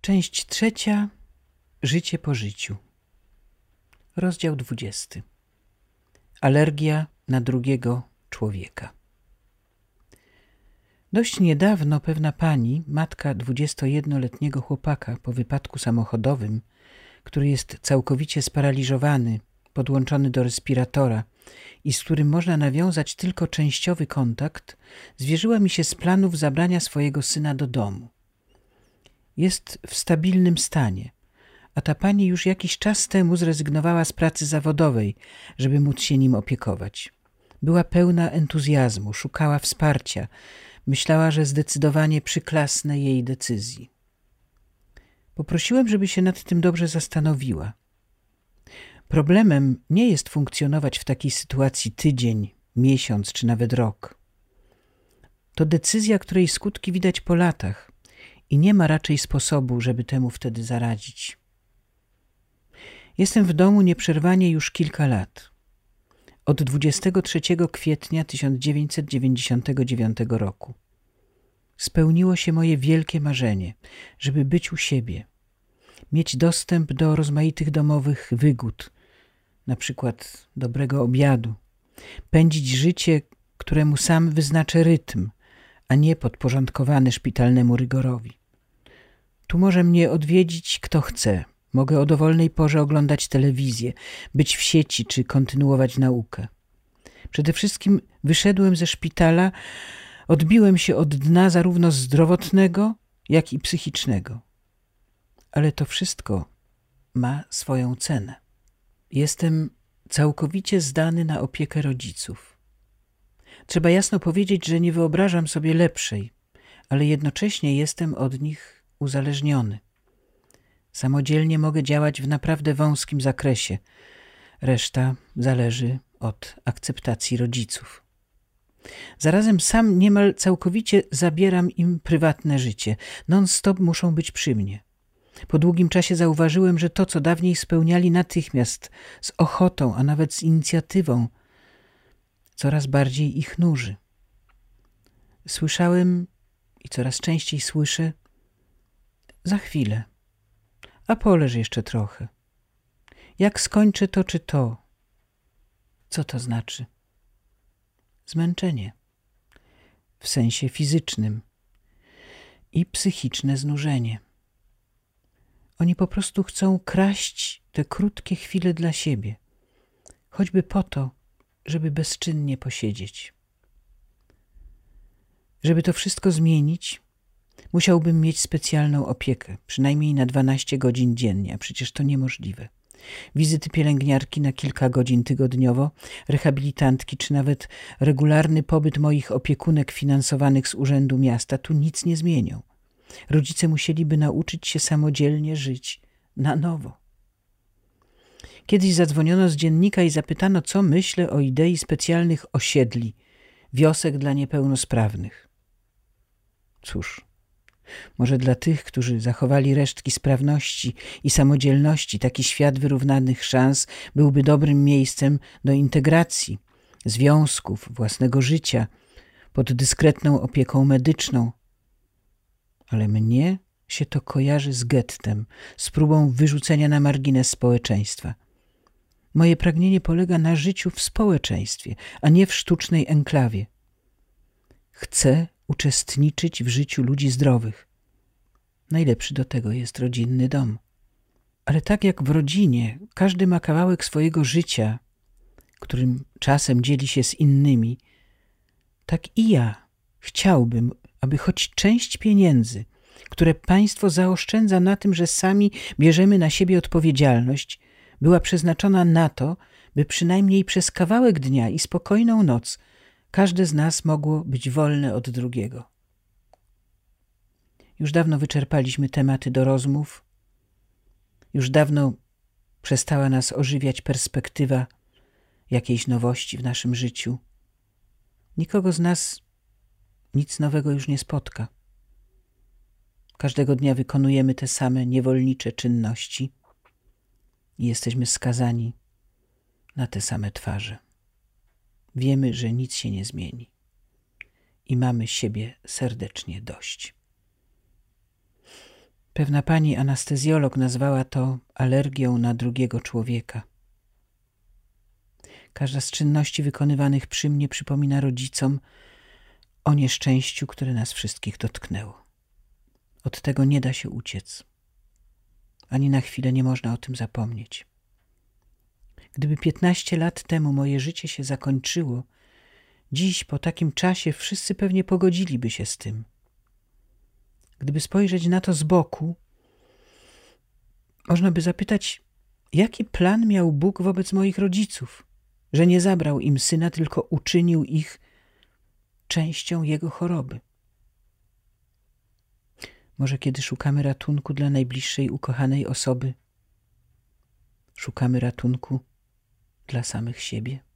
Część 3. Życie po życiu. Rozdział 20. Alergia na drugiego człowieka. Dość niedawno pewna pani, matka 21-letniego chłopaka po wypadku samochodowym, który jest całkowicie sparaliżowany, podłączony do respiratora i z którym można nawiązać tylko częściowy kontakt, zwierzyła mi się z planów zabrania swojego syna do domu. Jest w stabilnym stanie, a ta pani już jakiś czas temu zrezygnowała z pracy zawodowej, żeby móc się nim opiekować. Była pełna entuzjazmu, szukała wsparcia, myślała, że zdecydowanie przyklasnę jej decyzji. Poprosiłem, żeby się nad tym dobrze zastanowiła. Problemem nie jest funkcjonować w takiej sytuacji tydzień, miesiąc czy nawet rok. To decyzja, której skutki widać po latach i nie ma raczej sposobu, żeby temu wtedy zaradzić. Jestem w domu nieprzerwanie już kilka lat. Od 23 kwietnia 1999 roku. Spełniło się moje wielkie marzenie, żeby być u siebie, mieć dostęp do rozmaitych domowych wygód, na przykład dobrego obiadu, pędzić życie, któremu sam wyznaczę rytm, a nie podporządkowany szpitalnemu rygorowi. Tu może mnie odwiedzić kto chce. Mogę o dowolnej porze oglądać telewizję, być w sieci czy kontynuować naukę. Przede wszystkim wyszedłem ze szpitala, odbiłem się od dna zarówno zdrowotnego, jak i psychicznego. Ale to wszystko ma swoją cenę. Jestem całkowicie zdany na opiekę rodziców. Trzeba jasno powiedzieć, że nie wyobrażam sobie lepszej, ale jednocześnie jestem od nich uzależniony. Samodzielnie mogę działać w naprawdę wąskim zakresie. Reszta zależy od akceptacji rodziców. Zarazem sam niemal całkowicie zabieram im prywatne życie. Non-stop muszą być przy mnie. Po długim czasie zauważyłem, że to, co dawniej spełniali natychmiast, z ochotą, a nawet z inicjatywą, coraz bardziej ich nuży. Słyszałem i coraz częściej słyszę: za chwilę, a poleż jeszcze trochę. Jak skończę to czy to? Co to znaczy? Zmęczenie. W sensie fizycznym. I psychiczne znużenie. Oni po prostu chcą kraść te krótkie chwile dla siebie. Choćby po to, żeby bezczynnie posiedzieć. Żeby to wszystko zmienić, musiałbym mieć specjalną opiekę, przynajmniej na 12 godzin dziennie, a przecież to niemożliwe. Wizyty pielęgniarki na kilka godzin tygodniowo, rehabilitantki czy nawet regularny pobyt moich opiekunek finansowanych z Urzędu Miasta tu nic nie zmienią. Rodzice musieliby nauczyć się samodzielnie żyć na nowo. Kiedyś zadzwoniono z dziennika i zapytano, co myślę o idei specjalnych osiedli, wiosek dla niepełnosprawnych. Cóż, może dla tych, którzy zachowali resztki sprawności i samodzielności, taki świat wyrównanych szans byłby dobrym miejscem do integracji, związków, własnego życia, pod dyskretną opieką medyczną. Ale mnie się to kojarzy z gettem, z próbą wyrzucenia na margines społeczeństwa. Moje pragnienie polega na życiu w społeczeństwie, a nie w sztucznej enklawie. Chcę uczestniczyć w życiu ludzi zdrowych. Najlepszy do tego jest rodzinny dom. Ale tak jak w rodzinie każdy ma kawałek swojego życia, którym czasem dzieli się z innymi, tak i ja chciałbym, aby choć część pieniędzy, które państwo zaoszczędza na tym, że sami bierzemy na siebie odpowiedzialność, była przeznaczona na to, by przynajmniej przez kawałek dnia i spokojną noc każde z nas mogło być wolne od drugiego. Już dawno wyczerpaliśmy tematy do rozmów. Już dawno przestała nas ożywiać perspektywa jakiejś nowości w naszym życiu. Nikogo z nas nic nowego już nie spotka. Każdego dnia wykonujemy te same niewolnicze czynności i jesteśmy skazani na te same twarze. Wiemy, że nic się nie zmieni i mamy siebie serdecznie dość. Pewna pani anestezjolog nazwała to alergią na drugiego człowieka. Każda z czynności wykonywanych przy mnie przypomina rodzicom o nieszczęściu, które nas wszystkich dotknęło. Od tego nie da się uciec. Ani na chwilę nie można o tym zapomnieć. Gdyby 15 lat temu moje życie się zakończyło, dziś po takim czasie wszyscy pewnie pogodziliby się z tym. Gdyby spojrzeć na to z boku, można by zapytać, jaki plan miał Bóg wobec moich rodziców, że nie zabrał im syna, tylko uczynił ich częścią Jego choroby. Może kiedy szukamy ratunku dla najbliższej ukochanej osoby, szukamy ratunku dla samych siebie?